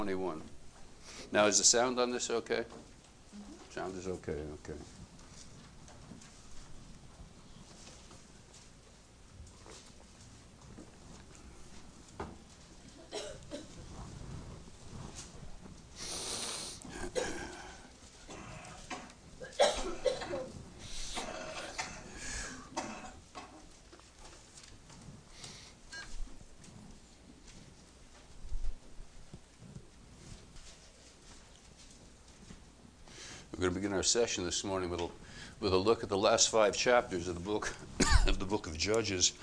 21. Now, is the sound on this okay? Sound is okay, okay. We're going to begin our session this morning with a look at the last 5 chapters of the book of Judges.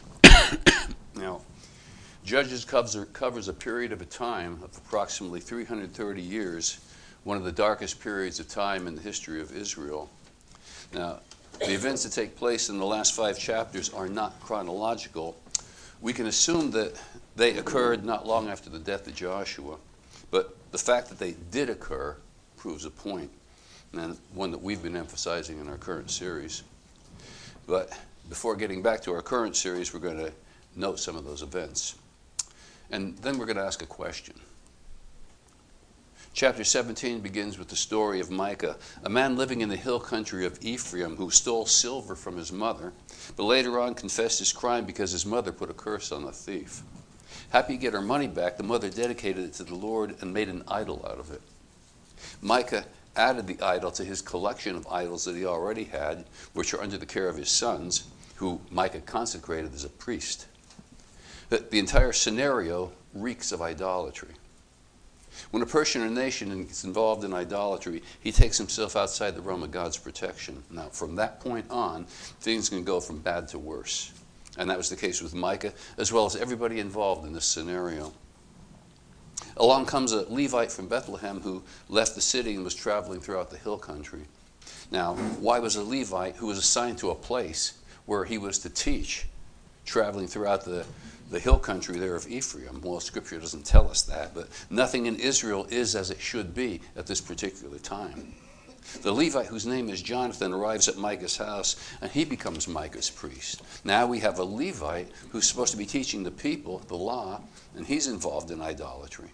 Now, Judges covers a period of time of approximately 330 years, one of the darkest periods of time in the history of Israel. Now, the events that take place in the last 5 chapters are not chronological. We can assume that they occurred not long after the death of Joshua, but the fact that they did occur proves a point, and one that we've been emphasizing in our current series. But before getting back to our current series, we're going to note some of those events. And then we're going to ask a question. Chapter 17 begins with the story of Micah, a man living in the hill country of Ephraim who stole silver from his mother, but later on confessed his crime because his mother put a curse on the thief. Happy to get her money back, the mother dedicated it to the Lord and made an idol out of it. Micah added the idol to his collection of idols that he already had, which are under the care of his sons, who Micah consecrated as a priest. The entire scenario reeks of idolatry. When a person or nation gets involved in idolatry, he takes himself outside the realm of God's protection. Now, from that point on, things can go from bad to worse. And that was the case with Micah, as well as everybody involved in this scenario. Along comes a Levite from Bethlehem who left the city and was traveling throughout the hill country. Now, why was a Levite who was assigned to a place where he was to teach traveling throughout the hill country there of Ephraim? Well, Scripture doesn't tell us that, but nothing in Israel is as it should be at this particular time. The Levite, whose name is Jonathan, arrives at Micah's house, and he becomes Micah's priest. Now we have a Levite who's supposed to be teaching the people the law, and he's involved in idolatry.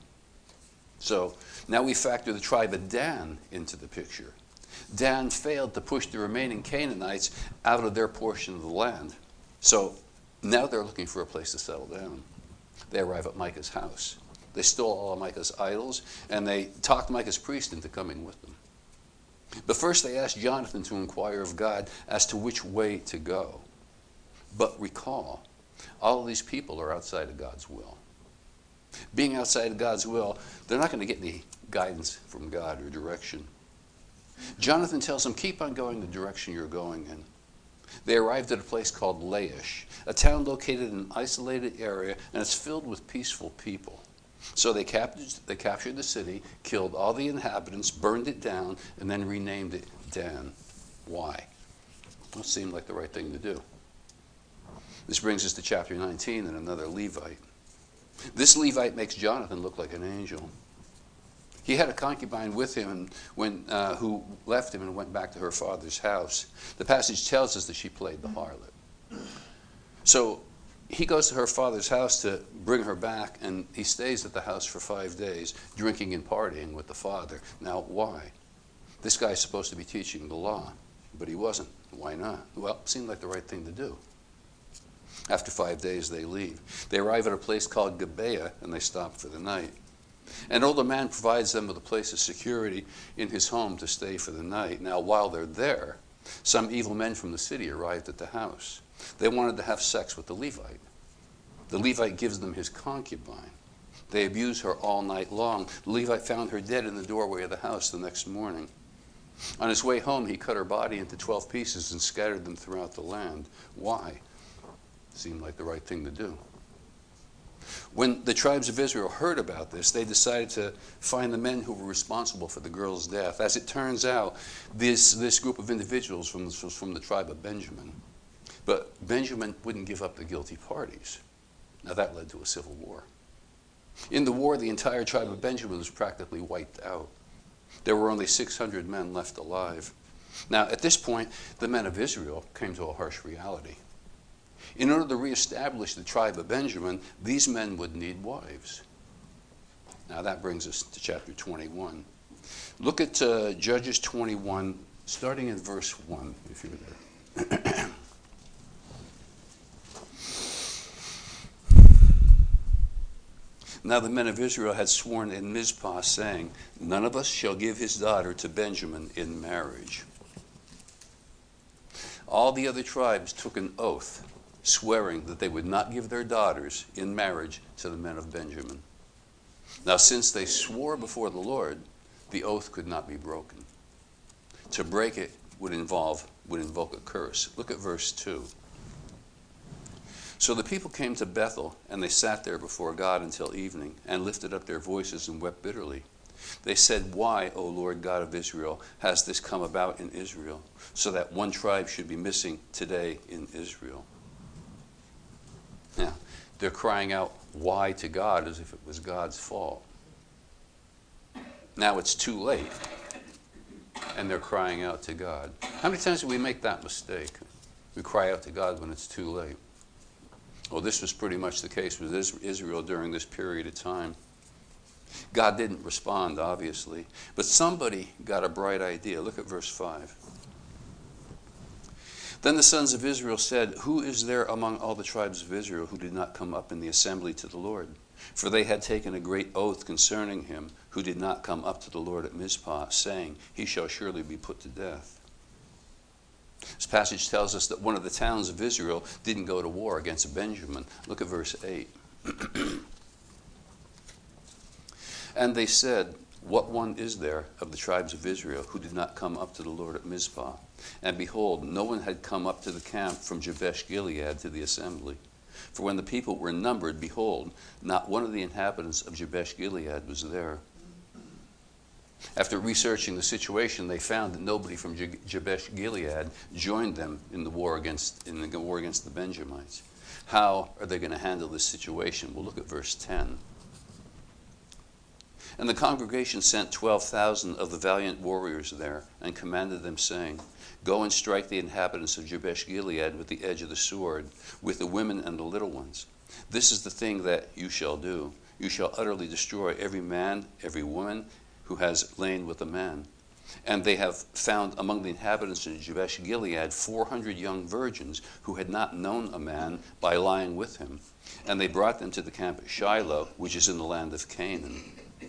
So now we factor the tribe of Dan into the picture. Dan failed to push the remaining Canaanites out of their portion of the land. So now they're looking for a place to settle down. They arrive at Micah's house. They stole all of Micah's idols, and they talked Micah's priest into coming with them. But first they asked Jonathan to inquire of God as to which way to go. But recall, all of these people are outside of God's will. Being outside of God's will, they're not going to get any guidance from God or direction. Jonathan tells them, keep on going the direction you're going in. They arrived at a place called Laish, a town located in an isolated area, and it's filled with peaceful people. So they captured the city, killed all the inhabitants, burned it down, and then renamed it Dan. Why? Well, it seemed like the right thing to do. This brings us to chapter 19 and another Levite. This Levite makes Jonathan look like an angel. He had a concubine with him who left him and went back to her father's house. The passage tells us that she played the harlot. So he goes to her father's house to bring her back, and he stays at the house for 5 days, drinking and partying with the father. Now, why? This guy's supposed to be teaching the law, but he wasn't. Why not? Well, it seemed like the right thing to do. After 5 days, they leave. They arrive at a place called Gibeah, and they stop for the night. An older man provides them with a place of security in his home to stay for the night. Now, while they're there, some evil men from the city arrived at the house. They wanted to have sex with the Levite. The Levite gives them his concubine. They abuse her all night long. The Levite found her dead in the doorway of the house the next morning. On his way home, he cut her body into 12 pieces and scattered them throughout the land. Why? Seemed like the right thing to do. When the tribes of Israel heard about this, they decided to find the men who were responsible for the girl's death. As it turns out, this group of individuals was from the tribe of Benjamin. But Benjamin wouldn't give up the guilty parties. Now that led to a civil war. In the war, the entire tribe of Benjamin was practically wiped out. There were only 600 men left alive. Now, at this point, the men of Israel came to a harsh reality. In order to reestablish the tribe of Benjamin, these men would need wives. Now that brings us to chapter 21. Look at Judges 21, starting in verse 1, if you're there. Now the men of Israel had sworn in Mizpah, saying, none of us shall give his daughter to Benjamin in marriage. All the other tribes took an oath, swearing that they would not give their daughters in marriage to the men of Benjamin. Now since they swore before the Lord, the oath could not be broken. To break it would invoke a curse. Look at verse 2. So the people came to Bethel, and they sat there before God until evening, and lifted up their voices and wept bitterly. They said, why, O Lord God of Israel, has this come about in Israel, so that one tribe should be missing today in Israel? Now, they're crying out, why, to God, as if it was God's fault. Now it's too late, and they're crying out to God. How many times do we make that mistake? We cry out to God when it's too late. Well, this was pretty much the case with Israel during this period of time. God didn't respond, obviously, but somebody got a bright idea. Look at verse 5. Then the sons of Israel said, who is there among all the tribes of Israel who did not come up in the assembly to the Lord? For they had taken a great oath concerning him who did not come up to the Lord at Mizpah, saying, he shall surely be put to death. This passage tells us that one of the towns of Israel didn't go to war against Benjamin. Look at verse 8. And they said, what one is there of the tribes of Israel who did not come up to the Lord at Mizpah? And behold, no one had come up to the camp from Jabesh Gilead to the assembly. For when the people were numbered, behold, not one of the inhabitants of Jabesh Gilead was there. After researching the situation, they found that nobody from Jabesh Gilead joined them in the war against the Benjamites. How are they going to handle this situation? We'll look at verse 10. And the congregation sent 12,000 of the valiant warriors there, and commanded them, saying, go and strike the inhabitants of Jabesh Gilead with the edge of the sword, with the women and the little ones. This is the thing that you shall do. You shall utterly destroy every man, every woman, who has lain with a man. And they have found among the inhabitants of Jabesh Gilead 400 young virgins who had not known a man by lying with him. And they brought them to the camp at Shiloh, which is in the land of Canaan.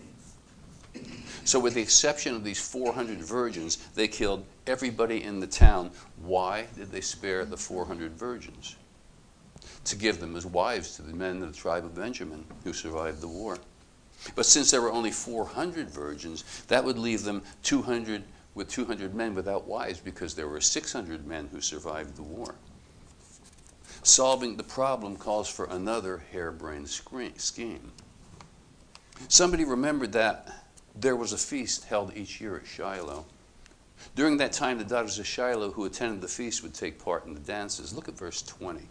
So with the exception of these 400 virgins, they killed everybody in the town. Why did they spare the 400 virgins? To give them as wives to the men of the tribe of Benjamin who survived the war. But since there were only 400 virgins, that would leave them 200 men without wives, because there were 600 men who survived the war. Solving the problem calls for another harebrained scheme. Somebody remembered that there was a feast held each year at Shiloh. During that time, the daughters of Shiloh who attended the feast would take part in the dances. Look at verse 20.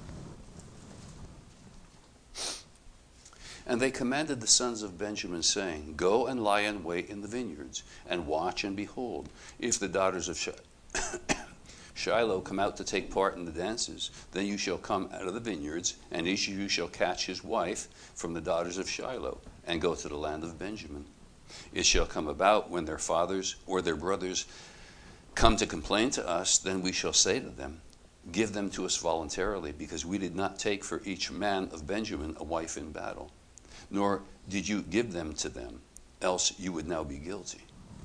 And they commanded the sons of Benjamin, saying, go and lie in wait in the vineyards, and watch and behold. If the daughters of Shiloh come out to take part in the dances, then you shall come out of the vineyards, and each of you shall catch his wife from the daughters of Shiloh, and go to the land of Benjamin. It shall come about when their fathers or their brothers come to complain to us, then we shall say to them, give them to us voluntarily, because we did not take for each man of Benjamin a wife in battle. Nor did you give them to them, else you would now be guilty.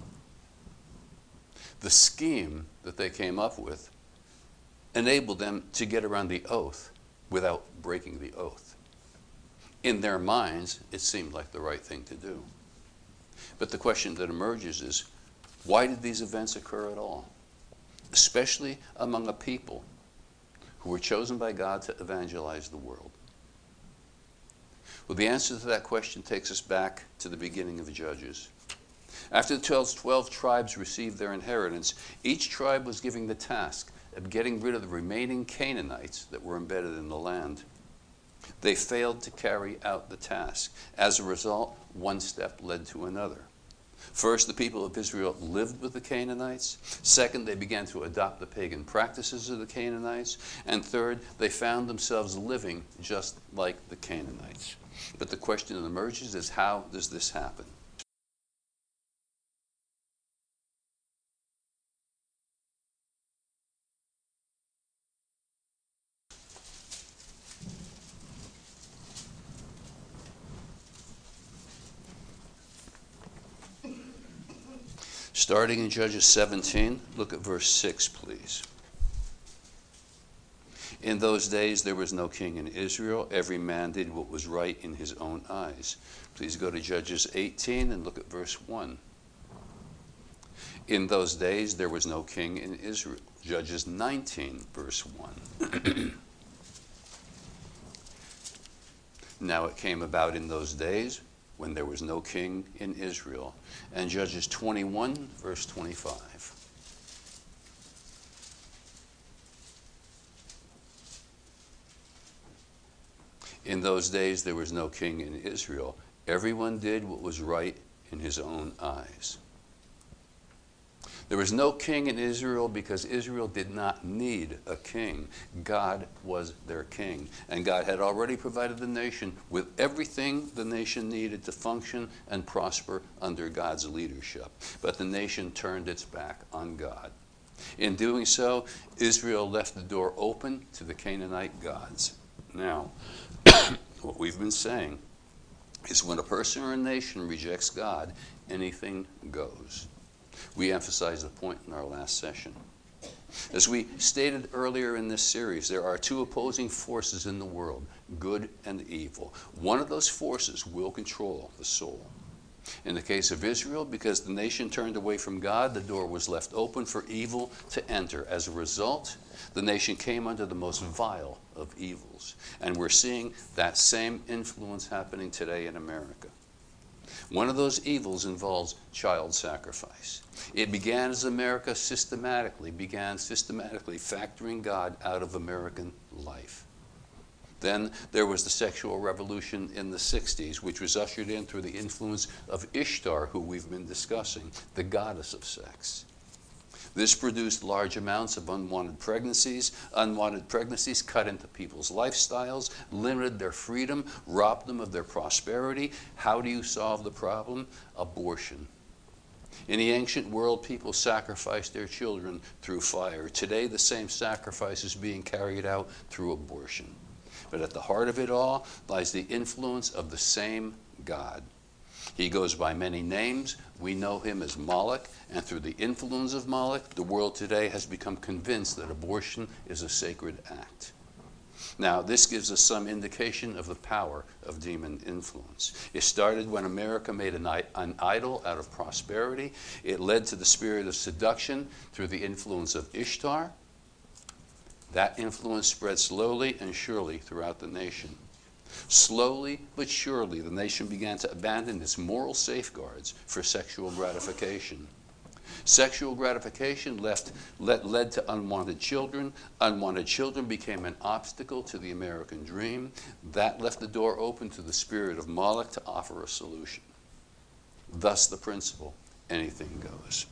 The scheme that they came up with enabled them to get around the oath without breaking the oath. In their minds, it seemed like the right thing to do. But the question that emerges is, why did these events occur at all? Especially among a people who were chosen by God to evangelize the world. Well, the answer to that question takes us back to the beginning of the Judges. After the 12 tribes received their inheritance, each tribe was given the task of getting rid of the remaining Canaanites that were embedded in the land. They failed to carry out the task. As a result, one step led to another. First, the people of Israel lived with the Canaanites. Second, they began to adopt the pagan practices of the Canaanites. And third, they found themselves living just like the Canaanites. But the question that emerges is, how does this happen? Starting in Judges 17, look at verse 6, please. In those days there was no king in Israel. Every man did what was right in his own eyes. Please go to Judges 18 and look at verse 1. In those days there was no king in Israel. Judges 19, verse 1. Now it came about in those days when there was no king in Israel. And Judges 21, verse 25. In those days there was no king in Israel. Everyone did what was right in his own eyes. There was no king in Israel because Israel did not need a king. God was their king. And God had already provided the nation with everything the nation needed to function and prosper under God's leadership. But the nation turned its back on God. In doing so, Israel left the door open to the Canaanite gods. Now, what we've been saying is when a person or a nation rejects God, anything goes. We emphasized the point in our last session. As we stated earlier in this series, there are two opposing forces in the world, good and evil. One of those forces will control the soul. In the case of Israel, because the nation turned away from God, the door was left open for evil to enter. As a result, the nation came under the most vile of evils. And we're seeing that same influence happening today in America. One of those evils involves child sacrifice. It began as America began systematically factoring God out of American life. Then there was the sexual revolution in the 60s, which was ushered in through the influence of Ishtar, who we've been discussing, the goddess of sex. This produced large amounts of unwanted pregnancies. Unwanted pregnancies cut into people's lifestyles, limited their freedom, robbed them of their prosperity. How do you solve the problem? Abortion. In the ancient world, people sacrificed their children through fire. Today, the same sacrifice is being carried out through abortion. But at the heart of it all lies the influence of the same God. He goes by many names. We know him as Moloch, and through the influence of Moloch, the world today has become convinced that abortion is a sacred act. Now, this gives us some indication of the power of demon influence. It started when America made an idol out of prosperity. It led to the spirit of seduction through the influence of Ishtar. That influence spread slowly and surely throughout the nation. Slowly but surely, the nation began to abandon its moral safeguards for sexual gratification. Sexual gratification led to unwanted children. Unwanted children became an obstacle to the American dream. That left the door open to the spirit of Moloch to offer a solution. Thus the principle, anything goes.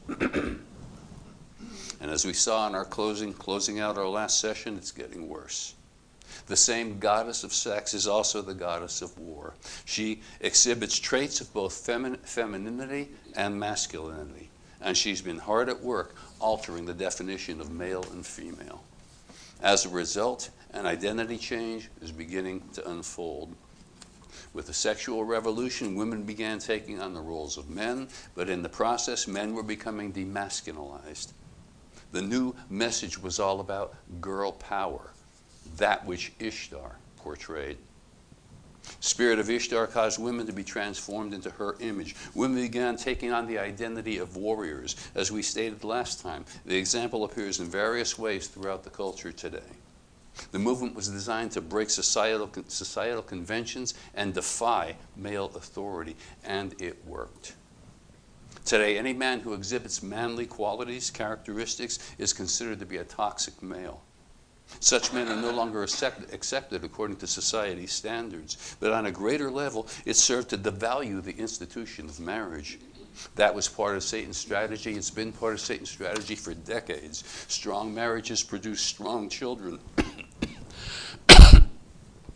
And as we saw in our closing out our last session, it's getting worse. The same goddess of sex is also the goddess of war. She exhibits traits of both femininity and masculinity. And she's been hard at work altering the definition of male and female. As a result, an identity change is beginning to unfold. With the sexual revolution, women began taking on the roles of men, but in the process, men were becoming demasculinized. The new message was all about girl power, that which Ishtar portrayed. Spirit of Ishtar caused women to be transformed into her image. Women began taking on the identity of warriors. As we stated last time, the example appears in various ways throughout the culture today. The movement was designed to break societal conventions and defy male authority, and it worked. Today, any man who exhibits manly qualities, characteristics, is considered to be a toxic male. Such men are no longer accepted according to society's standards. But on a greater level, it served to devalue the institution of marriage. That was part of Satan's strategy. It's been part of Satan's strategy for decades. Strong marriages produce strong children.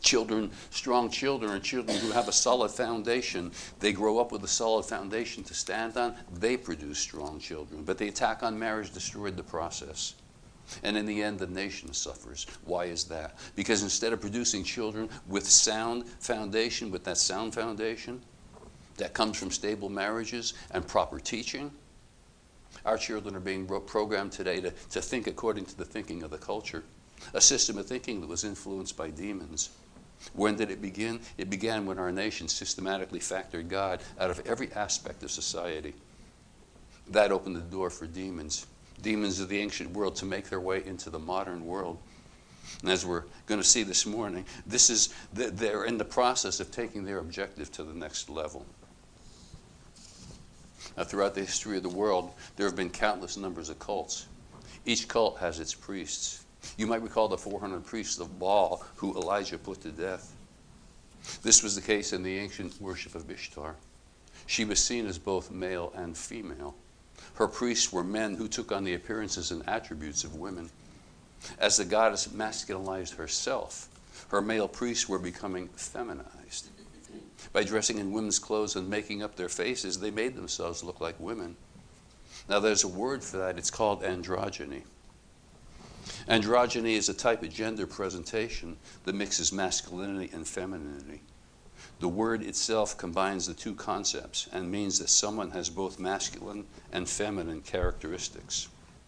Children, strong children, are children who have a solid foundation. They grow up with a solid foundation to stand on. They produce strong children. But the attack on marriage destroyed the process. And in the end, the nation suffers. Why is that? Because instead of producing children with sound foundation, with that sound foundation that comes from stable marriages and proper teaching, our children are being programmed today to think according to the thinking of the culture, a system of thinking that was influenced by demons. When did it begin? It began when our nation systematically factored God out of every aspect of society. That opened the door for demons of the ancient world to make their way into the modern world. And as we're going to see this morning, they're in the process of taking their objective to the next level. Now, throughout the history of the world, there have been countless numbers of cults. Each cult has its priests. You might recall the 400 priests of Baal who Elijah put to death. This was the case in the ancient worship of Ishtar. She was seen as both male and female. Her priests were men who took on the appearances and attributes of women. As the goddess masculinized herself, her male priests were becoming feminized. By dressing in women's clothes and making up their faces, they made themselves look like women. Now, there's a word for that. It's called androgyny. Androgyny is a type of gender presentation that mixes masculinity and femininity. The word itself combines the two concepts and means that someone has both masculine and feminine characteristics.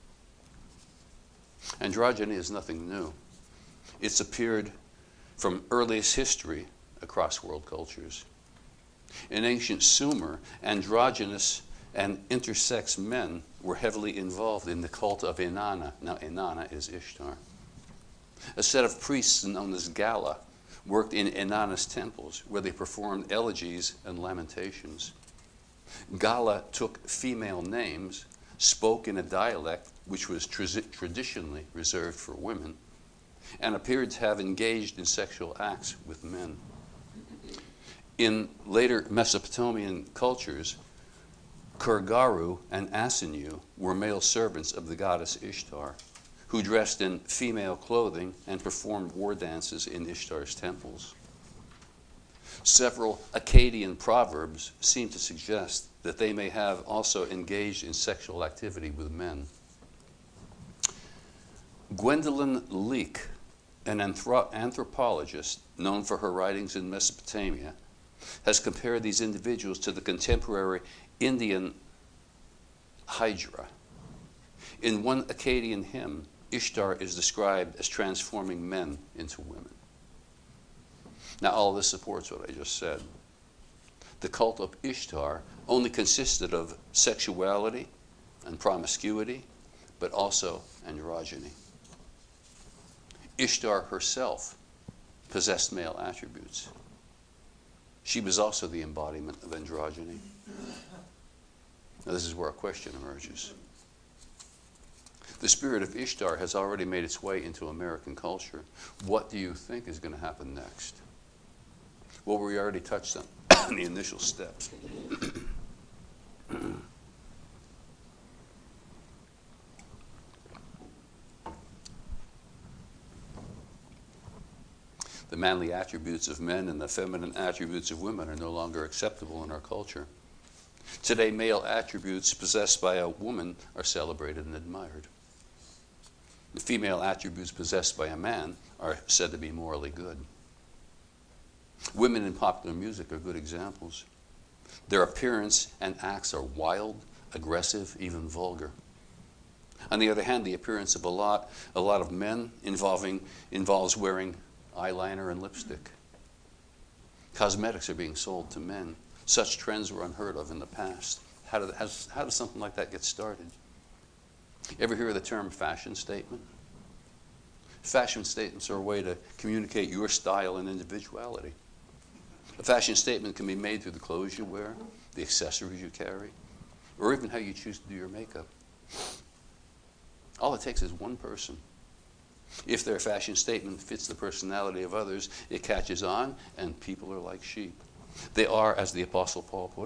Androgyny is nothing new. It's appeared from earliest history across world cultures. In ancient Sumer, androgynous and intersex men were heavily involved in the cult of Inanna. Now, Inanna is Ishtar. A set of priests known as Gala worked in Inanna's temples, where they performed elegies and lamentations. Gala took female names, spoke in a dialect which was traditionally reserved for women, and appeared to have engaged in sexual acts with men. In later Mesopotamian cultures, Kurgaru and Asinu were male servants of the goddess Ishtar, who dressed in female clothing and performed war dances in Ishtar's temples. Several Akkadian proverbs seem to suggest that they may have also engaged in sexual activity with men. Gwendolyn Leake, an anthropologist known for her writings in Mesopotamia, has compared these individuals to the contemporary Indian Hydra. In one Akkadian hymn, Ishtar is described as transforming men into women. Now, all this supports what I just said. The cult of Ishtar only consisted of sexuality and promiscuity, but also androgyny. Ishtar herself possessed male attributes. She was also the embodiment of androgyny. Now, this is where a question emerges. The spirit of Ishtar has already made its way into American culture. What do you think is going to happen next? Well, we already touched on the initial steps. The manly attributes of men and the feminine attributes of women are no longer acceptable in our culture. Today, male attributes possessed by a woman are celebrated and admired. The female attributes possessed by a man are said to be morally good. Women in popular music are good examples. Their appearance and acts are wild, aggressive, even vulgar. On the other hand, the appearance of a lot of men involves wearing eyeliner and lipstick. Cosmetics are being sold to men. Such trends were unheard of in the past. How does something like that get started? Ever hear of the term fashion statement? Fashion statements are a way to communicate your style and individuality. A fashion statement can be made through the clothes you wear, the accessories you carry, or even how you choose to do your makeup. All it takes is one person. If their fashion statement fits the personality of others, it catches on, and people are like sheep. They are, as the Apostle Paul put it,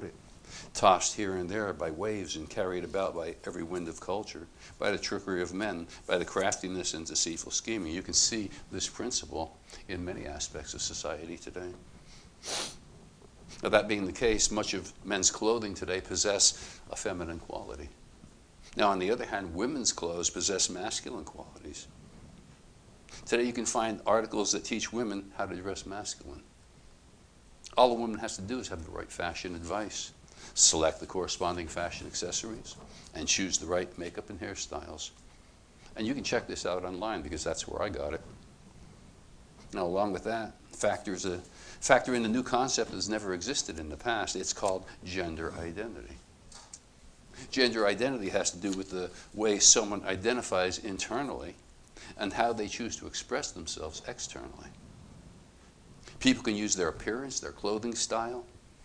tossed here and there by waves and carried about by every wind of culture, by the trickery of men, by the craftiness and deceitful scheming. You can see this principle in many aspects of society today. Now, that being the case, much of men's clothing today possess a feminine quality. Now, on the other hand, women's clothes possess masculine qualities. Today you can find articles that teach women how to dress masculine. All a woman has to do is have the right fashion advice, select the corresponding fashion accessories, and choose the right makeup and hairstyles. And you can check this out online because that's where I got it. Now, along with that, factor in a new concept that's never existed in the past. It's called gender identity. Gender identity has to do with the way someone identifies internally and how they choose to express themselves externally. People can use their appearance, their clothing style,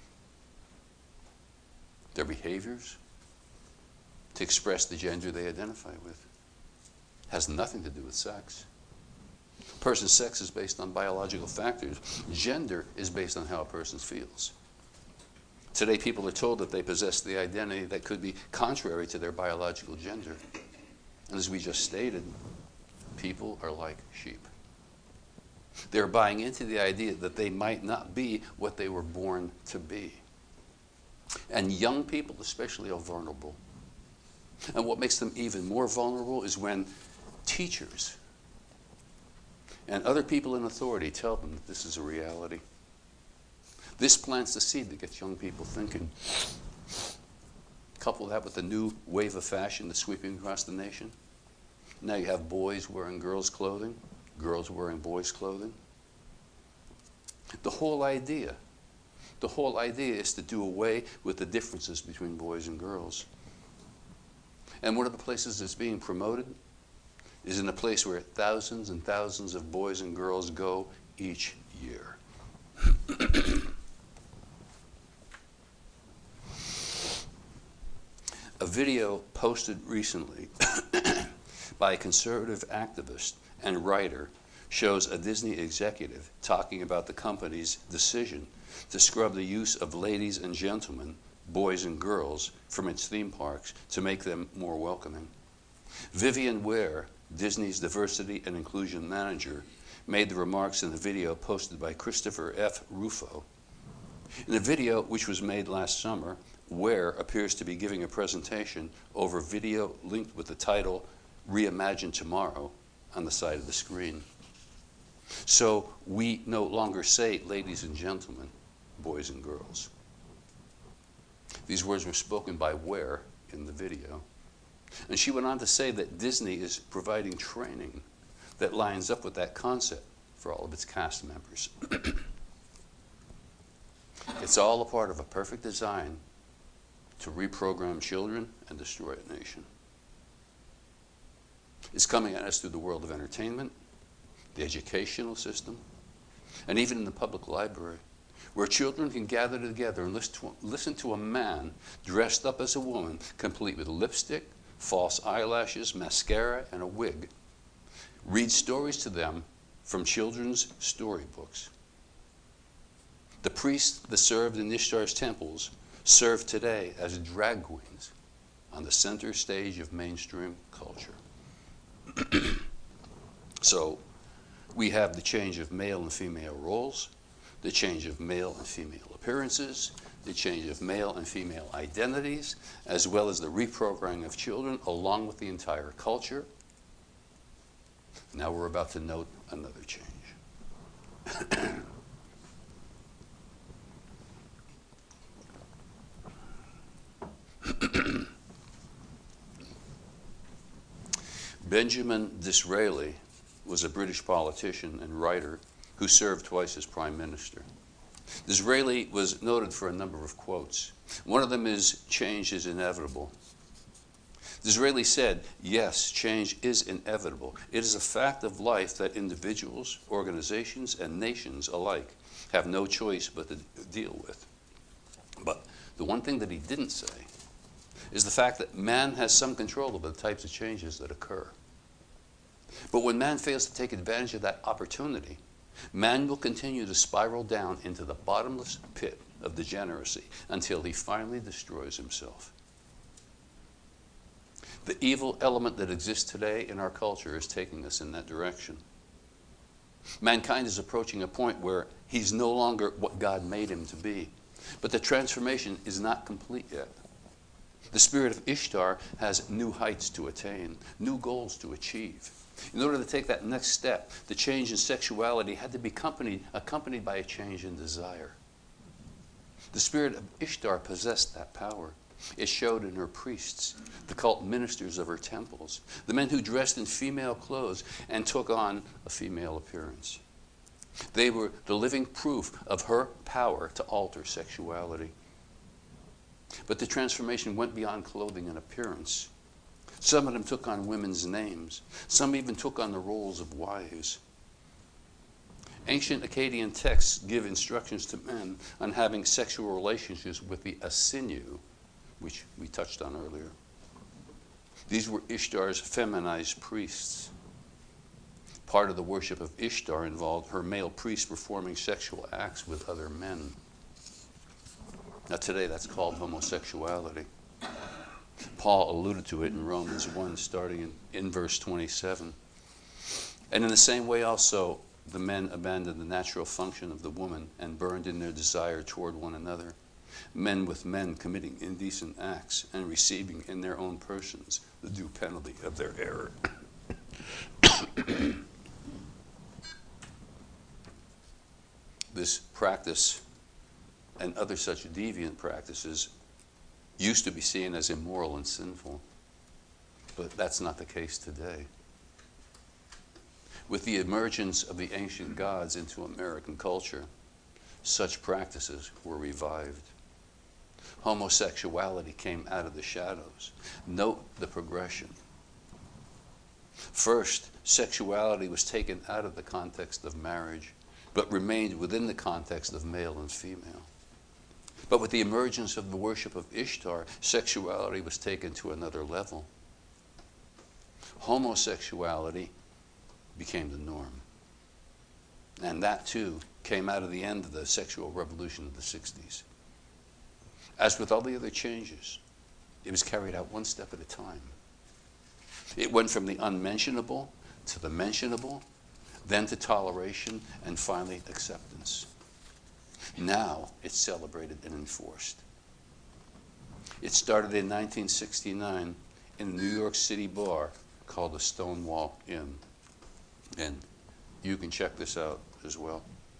their behaviors to express the gender they identify with. It has nothing to do with sex. A person's sex is based on biological factors. Gender is based on how a person feels. Today, people are told that they possess the identity that could be contrary to their biological gender. And as we just stated, people are like sheep. They're buying into the idea that they might not be what they were born to be. And young people especially are vulnerable. And what makes them even more vulnerable is when teachers and other people in authority tell them that this is a reality. This plants the seed that gets young people thinking. Couple that with the new wave of fashion that's sweeping across the nation. Now you have boys wearing girls' clothing, girls wearing boys' clothing. The whole idea is to do away with the differences between boys and girls. And one of the places that's being promoted is in a place where thousands and thousands of boys and girls go each year. A video posted recently by a conservative activist and writer shows a Disney executive talking about the company's decision to scrub the use of ladies and gentlemen, boys and girls, from its theme parks to make them more welcoming. Vivian Ware, Disney's diversity and inclusion manager, made the remarks in the video posted by Christopher F. Rufo. In the video, which was made last summer, Ware appears to be giving a presentation over video linked with the title Reimagine Tomorrow on the side of the screen. So we no longer say ladies and gentlemen, boys and girls. These words were spoken by Ware in the video. And she went on to say that Disney is providing training that lines up with that concept for all of its cast members. It's all a part of a perfect design to reprogram children and destroy a nation. It's coming at us through the world of entertainment, the educational system, and even in the public library, where children can gather together and listen to a man dressed up as a woman, complete with lipstick, false eyelashes, mascara, and a wig, read stories to them from children's storybooks. The priests that served in Ishtar's temples serve today as drag queens on the center stage of mainstream culture. So we have the change of male and female roles, the change of male and female appearances, the change of male and female identities, as well as the reprogramming of children along with the entire culture. Now we're about to note another change. Benjamin Disraeli was a British politician and writer who served twice as prime minister. Disraeli was noted for a number of quotes. One of them is, "Change is inevitable." Disraeli said, "Yes, change is inevitable. It is a fact of life that individuals, organizations, and nations alike have no choice but to deal with." But the one thing that he didn't say is the fact that man has some control over the types of changes that occur. But when man fails to take advantage of that opportunity, man will continue to spiral down into the bottomless pit of degeneracy until he finally destroys himself. The evil element that exists today in our culture is taking us in that direction. Mankind is approaching a point where he's no longer what God made him to be. But the transformation is not complete yet. The spirit of Ishtar has new heights to attain, new goals to achieve. In order to take that next step, the change in sexuality had to be accompanied by a change in desire. The spirit of Ishtar possessed that power. It showed in her priests, the cult ministers of her temples, the men who dressed in female clothes and took on a female appearance. They were the living proof of her power to alter sexuality. But the transformation went beyond clothing and appearance. Some of them took on women's names. Some even took on the roles of wives. Ancient Akkadian texts give instructions to men on having sexual relationships with the Asinu, which we touched on earlier. These were Ishtar's feminized priests. Part of the worship of Ishtar involved her male priests performing sexual acts with other men. Now today that's called homosexuality. Paul alluded to it in Romans 1, starting in verse 27. And in the same way also, the men abandoned the natural function of the woman and burned in their desire toward one another. Men with men committing indecent acts and receiving in their own persons the due penalty of their error. This practice and other such deviant practices used to be seen as immoral and sinful, but that's not the case today. With the emergence of the ancient gods into American culture, such practices were revived. Homosexuality came out of the shadows. Note the progression. First, sexuality was taken out of the context of marriage, but remained within the context of male and female. But with the emergence of the worship of Ishtar, sexuality was taken to another level. Homosexuality became the norm. And that too came out of the end of the sexual revolution of the 60s. As with all the other changes, it was carried out one step at a time. It went from the unmentionable to the mentionable, then to toleration, and finally acceptance. Now it's celebrated and enforced. It started in 1969 in a New York City bar called the Stonewall Inn. And you can check this out as well.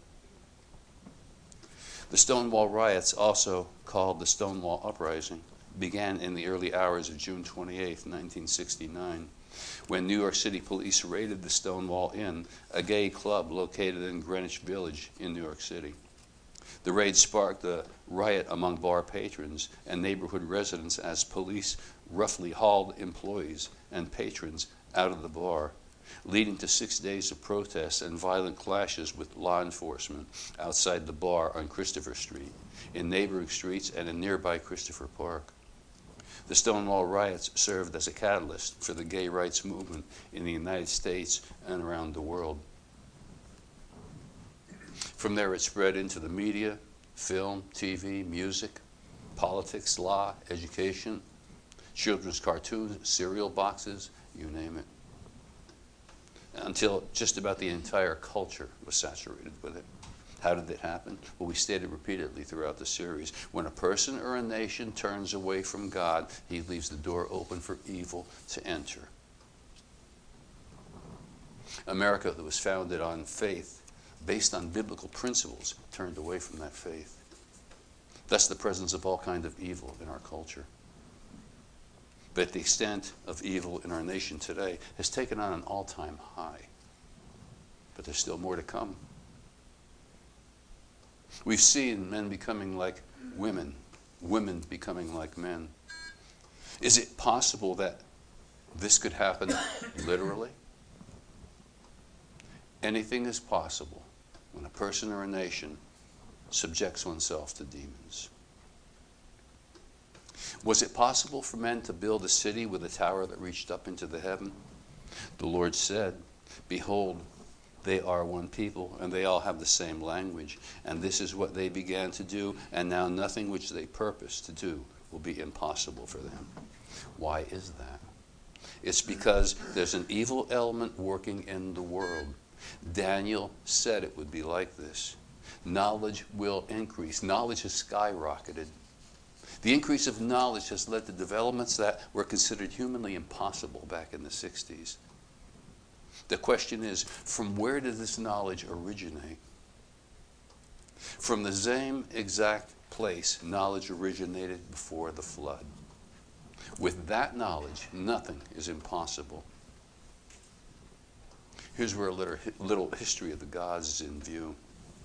The Stonewall riots, also called the Stonewall Uprising, began in the early hours of June 28, 1969, when New York City police raided the Stonewall Inn, a gay club located in Greenwich Village in New York City. The raid sparked a riot among bar patrons and neighborhood residents as police roughly hauled employees and patrons out of the bar, leading to 6 days of protests and violent clashes with law enforcement outside the bar on Christopher Street, in neighboring streets, and in nearby Christopher Park. The Stonewall riots served as a catalyst for the gay rights movement in the United States and around the world. From there it spread into the media, film, TV, music, politics, law, education, children's cartoons, cereal boxes, you name it. Until just about the entire culture was saturated with it. How did it happen? Well, we stated repeatedly throughout the series, when a person or a nation turns away from God, he leaves the door open for evil to enter. America, that was founded on faith, based on biblical principles, turned away from that faith. Thus the presence of all kinds of evil in our culture. But the extent of evil in our nation today has taken on an all-time high. But there's still more to come. We've seen men becoming like women, women becoming like men. Is it possible that this could happen literally? Anything is possible when a person or a nation subjects oneself to demons. Was it possible for men to build a city with a tower that reached up into the heaven? The Lord said, "Behold, They are one people, and they all have the same language. And this is what they began to do, and now nothing which they purpose to do will be impossible for them. Why is that? It's because there's an evil element working in the world. Daniel said it would be like this. Knowledge will increase. Knowledge has skyrocketed. The increase of knowledge has led to developments that were considered humanly impossible back in the 60s. The question is, from where did this knowledge originate? From the same exact place knowledge originated before the flood. With that knowledge, nothing is impossible. Here's where a little history of the gods is in view.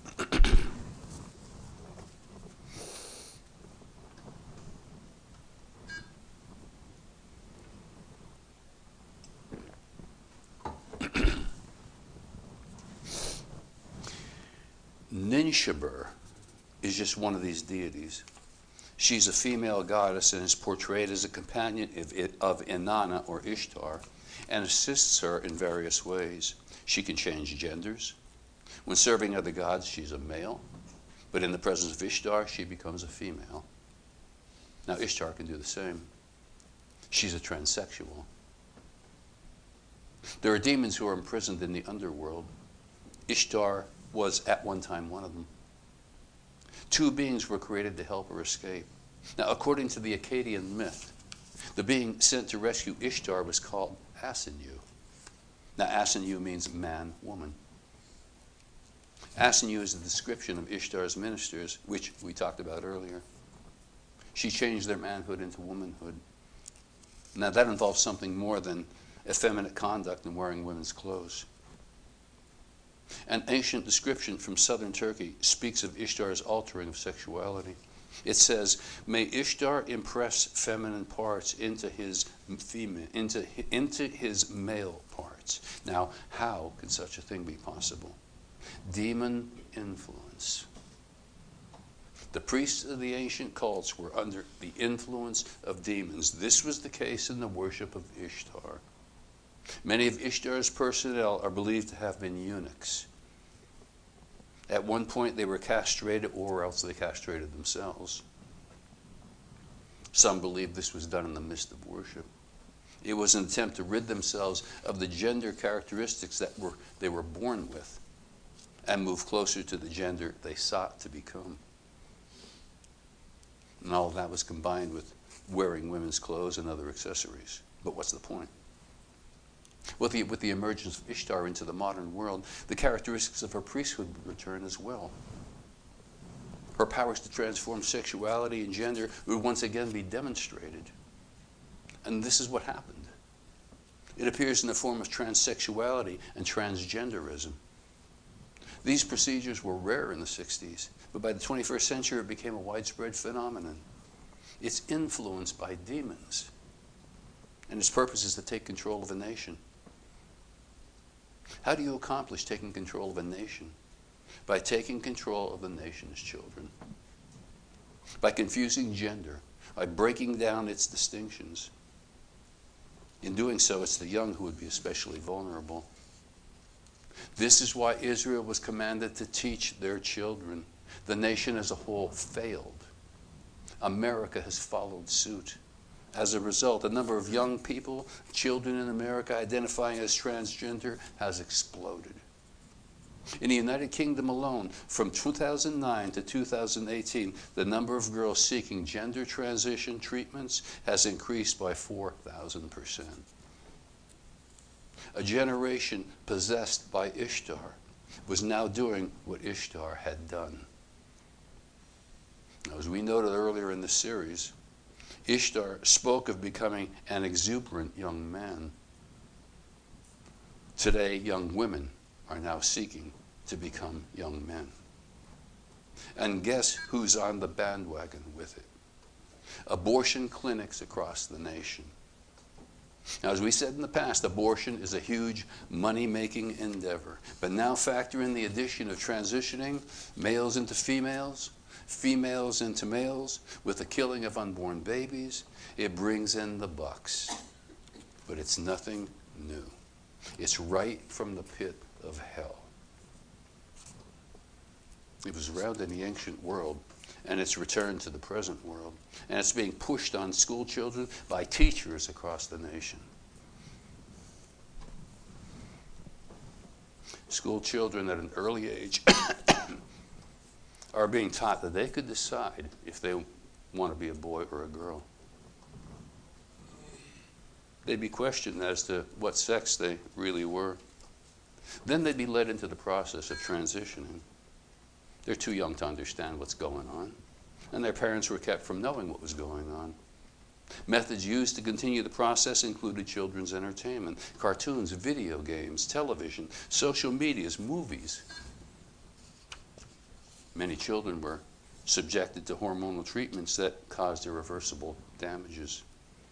Ninshebur is just one of these deities. She's a female goddess and is portrayed as a companion of Inanna or Ishtar and assists her in various ways. She can change genders. When serving other gods, she's a male, but in the presence of Ishtar, she becomes a female. Now, Ishtar can do the same. She's a transsexual. There are demons who are imprisoned in the underworld. Ishtar was at one time one of them. Two beings were created to help her escape. Now, according to the Akkadian myth, the being sent to rescue Ishtar was called Asinyu. Now, Asinyu means man, woman. Asinyu is the description of Ishtar's ministers, which we talked about earlier. She changed their manhood into womanhood. Now, that involves something more than effeminate conduct and wearing women's clothes. An ancient description from southern Turkey speaks of Ishtar's altering of sexuality. It says, "May Ishtar impress feminine parts into his male parts." Now, how could such a thing be possible? Demon influence. The priests of the ancient cults were under the influence of demons. This was the case in the worship of Ishtar. Many of Ishtar's personnel are believed to have been eunuchs. At one point they were castrated, or else they castrated themselves. Some believe this was done in the midst of worship. It was an attempt to rid themselves of the gender characteristics that they were born with and move closer to the gender they sought to become. And all of that was combined with wearing women's clothes and other accessories. But what's the point? With the emergence of Ishtar into the modern world, the characteristics of her priesthood would return as well. Her powers to transform sexuality and gender would once again be demonstrated. And this is what happened. It appears in the form of transsexuality and transgenderism. These procedures were rare in the 60s, but by the 21st century it became a widespread phenomenon. It's influenced by demons, and its purpose is to take control of a nation. How do you accomplish taking control of a nation? By taking control of the nation's children. By confusing gender, by breaking down its distinctions. In doing so, it's the young who would be especially vulnerable. This is why Israel was commanded to teach their children. The nation as a whole failed. America has followed suit. As a result, the number of young people, children in America identifying as transgender has exploded. In the United Kingdom alone, from 2009 to 2018, the number of girls seeking gender transition treatments has increased by 4,000%. A generation possessed by Ishtar was now doing what Ishtar had done. Now, as we noted earlier in the series, Ishtar spoke of becoming an exuberant young man. Today, young women are now seeking to become young men. And guess who's on the bandwagon with it? Abortion clinics across the nation. Now, as we said in the past, abortion is a huge money-making endeavor. But now factor in the addition of transitioning males into females, females into males, with the killing of unborn babies. It brings in the bucks. But it's nothing new. It's right from the pit of hell. It was around in the ancient world, and it's returned to the present world. And it's being pushed on school children by teachers across the nation. School children at an early age are being taught that they could decide if they want to be a boy or a girl. They'd be questioned as to what sex they really were. Then they'd be led into the process of transitioning. They're too young to understand what's going on, and their parents were kept from knowing what was going on. Methods used to continue the process included children's entertainment, cartoons, video games, television, social medias, movies. Many children were subjected to hormonal treatments that caused irreversible damages.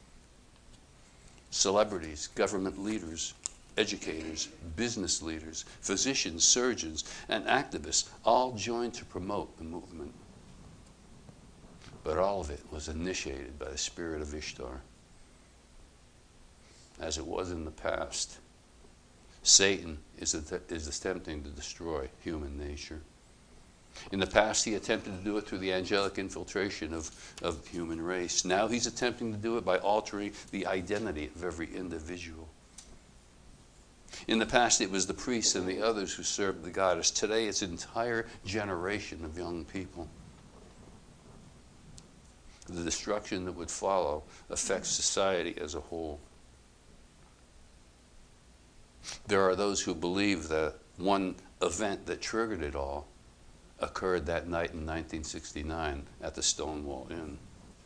Celebrities, government leaders, educators, business leaders, physicians, surgeons, and activists all joined to promote the movement. But all of it was initiated by the spirit of Ishtar. As it was in the past, Satan is attempting to destroy human nature. In the past, he attempted to do it through the angelic infiltration of the human race. Now he's attempting to do it by altering the identity of every individual. In the past, it was the priests and the others who served the goddess. Today, it's an entire generation of young people. The destruction that would follow affects society as a whole. There are those who believe that one event that triggered it all occurred that night in 1969 at the Stonewall Inn.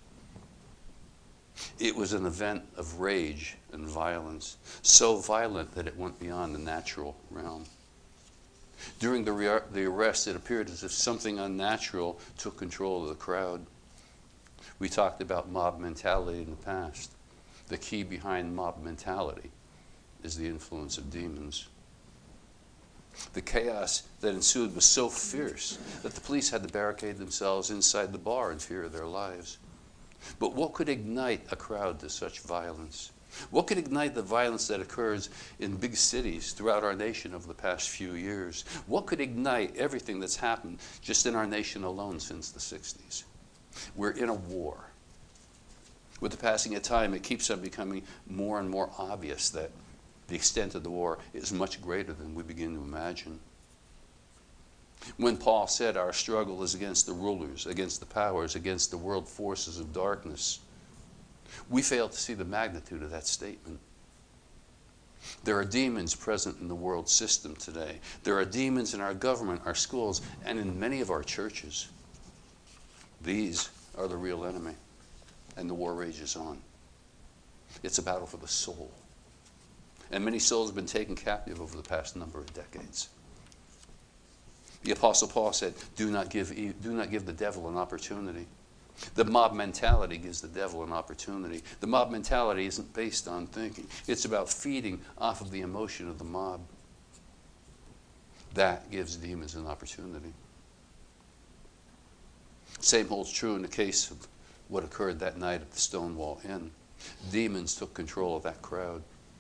It was an event of rage and violence, so violent that it went beyond the natural realm. During the arrest, it appeared as if something unnatural took control of the crowd. We talked about mob mentality in the past. The key behind mob mentality is the influence of demons. The chaos that ensued was so fierce that the police had to barricade themselves inside the bar in fear of their lives. But what could ignite a crowd to such violence? What could ignite the violence that occurs in big cities throughout our nation over the past few years? What could ignite everything that's happened just in our nation alone since the 60s? We're in a war. With the passing of time, it keeps on becoming more and more obvious that the extent of the war is much greater than we begin to imagine. When Paul said our struggle is against the rulers, against the powers, against the world forces of darkness, we fail to see the magnitude of that statement. There are demons present in the world system today. There are demons in our government, our schools, and in many of our churches. These are the real enemy, and the war rages on. It's a battle for the soul. And many souls have been taken captive over the past number of decades. The Apostle Paul said, do not give the devil an opportunity. The mob mentality gives the devil an opportunity. The mob mentality isn't based on thinking. It's about feeding off of the emotion of the mob. That gives demons an opportunity. Same holds true in the case of what occurred that night at the Stonewall Inn. Demons took control of that crowd.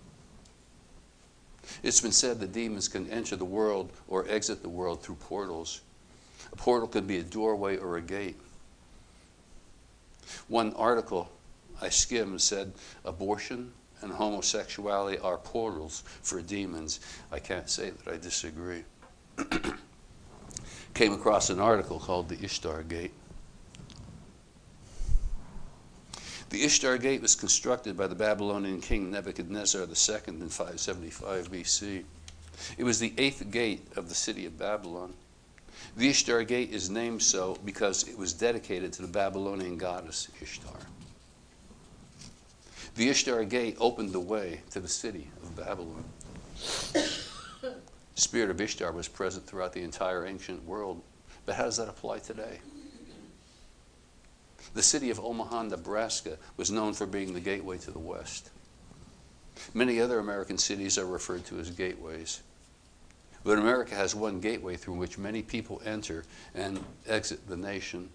It's been said that demons can enter the world or exit the world through portals. A portal can be a doorway or a gate. One article I skimmed said abortion and homosexuality are portals for demons. I can't say that I disagree. Came across an article called the Ishtar Gate. The Ishtar Gate was constructed by the Babylonian king Nebuchadnezzar II in 575 BC. It was the 8th gate of the city of Babylon. The Ishtar Gate is named so because it was dedicated to the Babylonian goddess Ishtar. The Ishtar Gate opened the way to the city of Babylon. The spirit of Ishtar was present throughout the entire ancient world. But how does that apply today? The city of Omaha, Nebraska was known for being the gateway to the West. Many other American cities are referred to as gateways. But America has one gateway through which many people enter and exit the nation.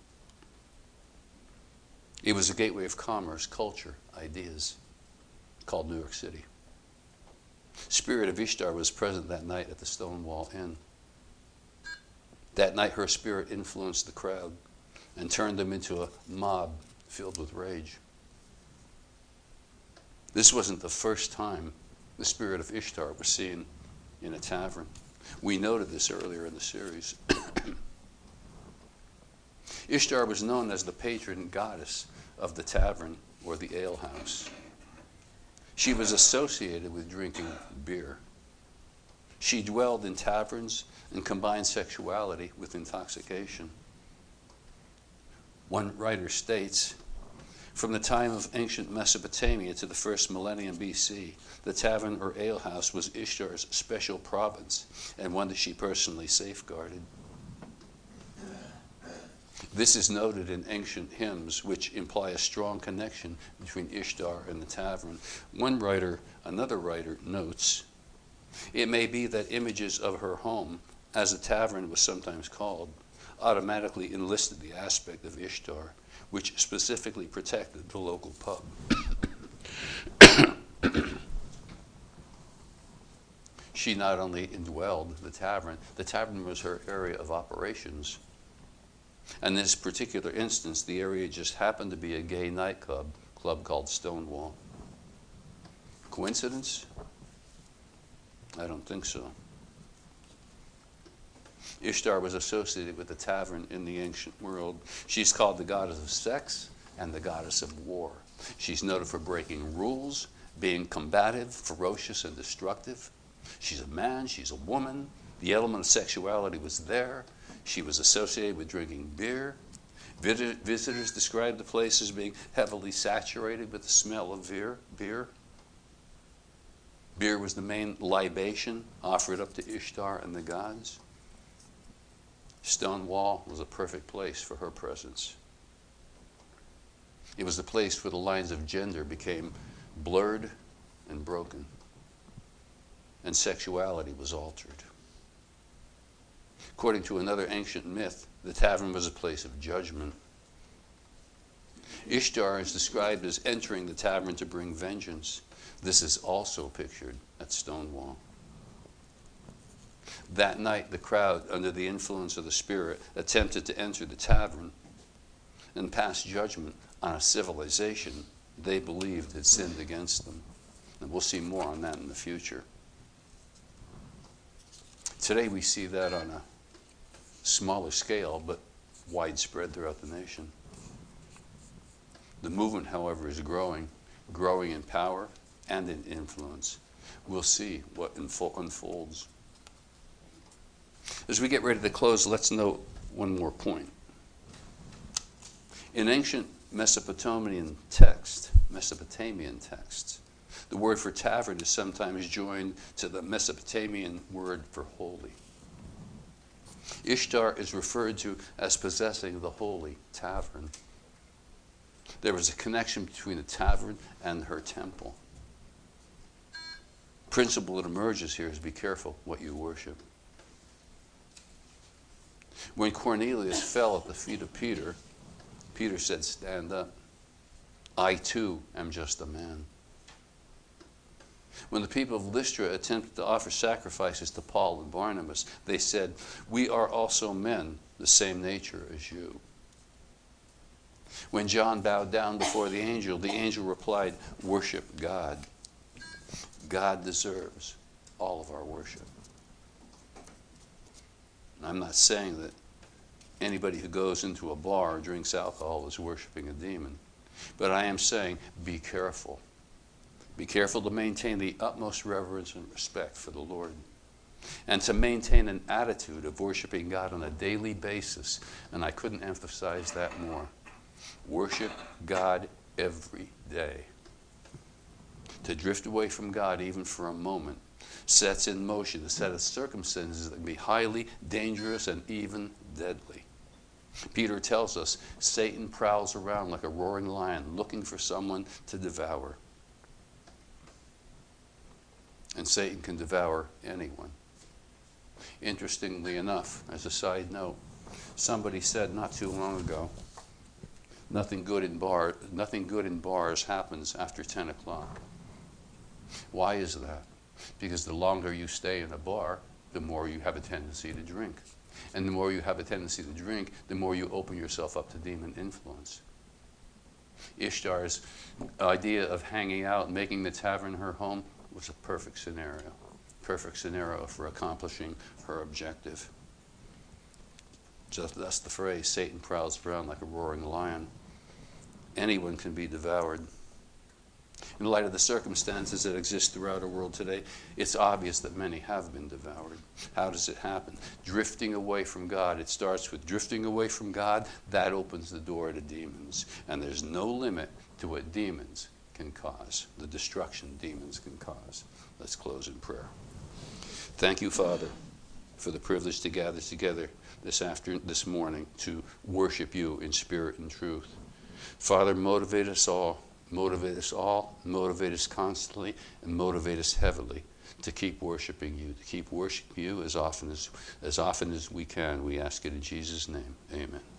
It was a gateway of commerce, culture, ideas, called New York City. Spirit of Ishtar was present that night at the Stonewall Inn. That night her spirit influenced the crowd and turned them into a mob filled with rage. This wasn't the first time the spirit of Ishtar was seen in a tavern. We noted this earlier in the series. Ishtar was known as the patron goddess of the tavern or the alehouse. She was associated with drinking beer. She dwelled in taverns and combined sexuality with intoxication. One writer states, from the time of ancient Mesopotamia to the first millennium BC, the tavern or alehouse was Ishtar's special province and one that she personally safeguarded. This is noted in ancient hymns, which imply a strong connection between Ishtar and the tavern. Another writer notes, it may be that images of her home, as the tavern was sometimes called, automatically enlisted the aspect of Ishtar, which specifically protected the local pub. She not only indwelled the tavern was her area of operations. And in this particular instance, the area just happened to be a gay nightclub called Stonewall. Coincidence? I don't think so. Ishtar was associated with the tavern in the ancient world. She's called the goddess of sex and the goddess of war. She's noted for breaking rules, being combative, ferocious, and destructive. She's a man, she's a woman. The element of sexuality was there. She was associated with drinking beer. Visitors described the place as being heavily saturated with the smell of beer. Beer was the main libation offered up to Ishtar and the gods. Stonewall was a perfect place for her presence. It was the place where the lines of gender became blurred and broken, and sexuality was altered. According to another ancient myth, the tavern was a place of judgment. Ishtar is described as entering the tavern to bring vengeance. This is also pictured at Stonewall. That night, the crowd, under the influence of the spirit, attempted to enter the tavern and pass judgment on a civilization they believed had sinned against them. And we'll see more on that in the future. Today we see that on a smaller scale, but widespread throughout the nation. The movement, however, is growing in power and in influence. We'll see what unfolds. As we get ready to close, let's note one more point. In ancient Mesopotamian texts, the word for tavern is sometimes joined to the Mesopotamian word for holy. Ishtar is referred to as possessing the holy tavern. There was a connection between the tavern and her temple. Principle that emerges here is be careful what you worship. When Cornelius fell at the feet of Peter, Peter said, "Stand up. I too am just a man." When the people of Lystra attempted to offer sacrifices to Paul and Barnabas, they said, "We are also men, the same nature as you." When John bowed down before the angel replied, "Worship God. God deserves all of our worship." And I'm not saying that anybody who goes into a bar or drinks alcohol is worshiping a demon. But I am saying, be careful. Be careful to maintain the utmost reverence and respect for the Lord. And to maintain an attitude of worshiping God on a daily basis. And I couldn't emphasize that more. Worship God every day. To drift away from God even for a moment sets in motion a set of circumstances that can be highly dangerous and even deadly. Peter tells us Satan prowls around like a roaring lion looking for someone to devour. And Satan can devour anyone. Interestingly enough, as a side note, somebody said not too long ago, nothing good in bars happens after 10 o'clock. Why is that? Because the longer you stay in a bar, the more you have a tendency to drink. And the more you have a tendency to drink, the more you open yourself up to demon influence. Ishtar's idea of hanging out and making the tavern her home was a perfect scenario for accomplishing her objective. Just that's the phrase, Satan prowls around like a roaring lion. Anyone can be devoured. In light of the circumstances that exist throughout our world today, it's obvious that many have been devoured. How does it happen? Drifting away from God. It starts with drifting away from God. That opens the door to demons. And there's no limit to what demons can cause, the destruction demons can cause. Let's close in prayer. Thank you, Father, for the privilege to gather together this morning to worship you in spirit and truth. Father, motivate us all. Motivate us constantly, and motivate us heavily to keep worshiping you, as often as we can. We ask it in Jesus' name. Amen.